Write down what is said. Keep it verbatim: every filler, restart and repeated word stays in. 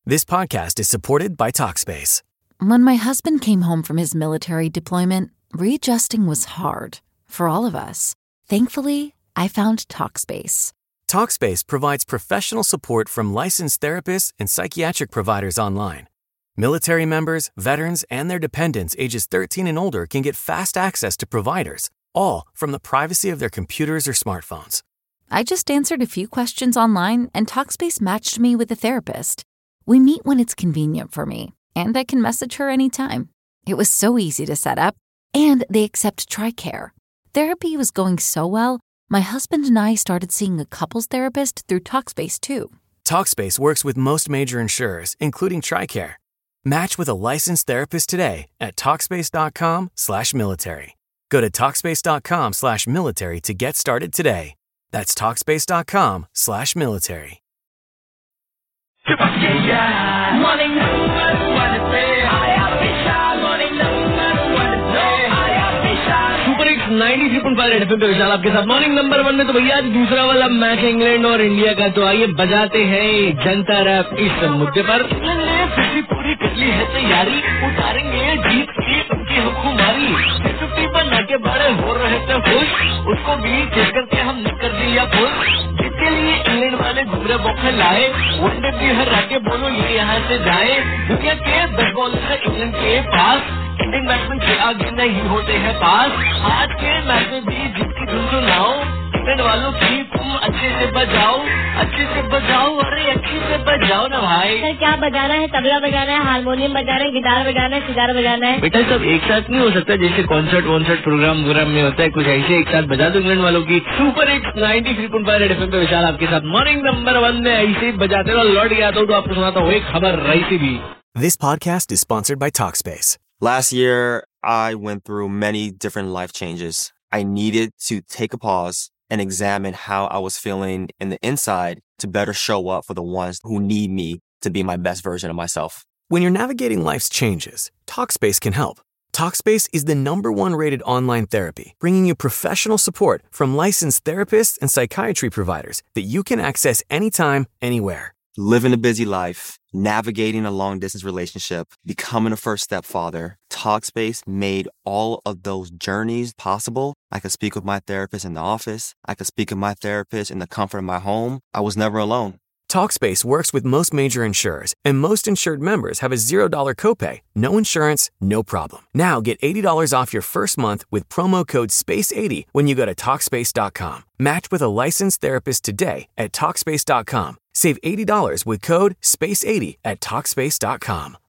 This podcast is supported by Talkspace. When my husband came home from his military deployment, readjusting was hard for all of us. Thankfully, I found Talkspace. Talkspace provides professional support from licensed therapists and psychiatric providers online. Military members, veterans, and their dependents ages thirteen and older can get fast access to providers, all from the privacy of their computers or smartphones. I just answered a few questions online, and Talkspace matched me with a therapist. We meet when it's convenient for me, and I can message her anytime. It was so easy to set up, and they accept TRICARE. Therapy was going so well, my husband and I started seeing a couples therapist through Talkspace too. Talkspace works with most major insurers, including TRICARE. Match with a licensed therapist today at Talkspace.com slash military. Go to Talkspace.com slash military to get started today. That's Talkspace.com slash military. Ninety three point five FM पे विशाल आपके साथ morning number one में। तो भैया आज दूसरा वाला match है इंग्लैंड और इंडिया का, तो आइए बजाते हैं जनता रैप इस मुद्दे पर। इंग्लैंड ने फिफ्टी पूरी कर ली है तैयारी, उतारेंगे जीत की उनकी हुक्मरानी। फिफ्टी पर नाके बड़े हो रहे थे खुश, उसको भी चेक करके हमने कर दिया खुश। इसके लिए इंग्लैंड वाले घूमरे बौखे लाए, वनडे भी हरा के बोलो ये यहाँ से जाए। दुनिया के दस बॉलर है इंग्लैंड के पास, इंडियन बैट्समैन के आगे नहीं होते हैं पास। आज के मैच में भी जीत की धुन सुनाओ, इंग्लैंड वालों की तुम अच्छे से बजाओ, अच्छे से बजाओ, अरे अच्छे से बजाओ ना भाई। सर क्या बजाना है? तबला बजाना है, हारमोनियम बजाना है, गिटार बजाना है, सितार बजाना है। बेटा सब एक साथ नहीं हो सकता, जैसे कॉन्सर्ट वॉन्सर्ट प्रोग्राम वोग्राम में होता है, कुछ ऐसे एक साथ बजा दो इंग्लैंड वालों की। Super hits ninety three point five FM पे विशाल आपके साथ मॉर्निंग नंबर वन में ऐसे ही बजाते रहो। लौट गया तो आपको सुनाता हूँ एक खबर रही भी। This podcast is sponsored by Talkspace. Last year, I went through many different life changes. I needed to take a pause and examine how I was feeling in the inside to better show up for the ones who need me to be my best version of myself. When you're navigating life's changes, Talkspace can help. Talkspace is the number one rated online therapy, bringing you professional support from licensed therapists and psychiatry providers that you can access anytime, anywhere. Living a busy life, navigating a long-distance relationship, becoming a first-step father, Talkspace made all of those journeys possible. I could speak with my therapist in the office. I could speak with my therapist in the comfort of my home. I was never alone. Talkspace works with most major insurers, and most insured members have a zero dollars copay. No insurance, no problem. Now get eighty dollars off your first month with promo code space eighty when you go to Talkspace dot com. Match with a licensed therapist today at Talkspace dot com. Save eighty dollars with code space eighty at Talkspace dot com.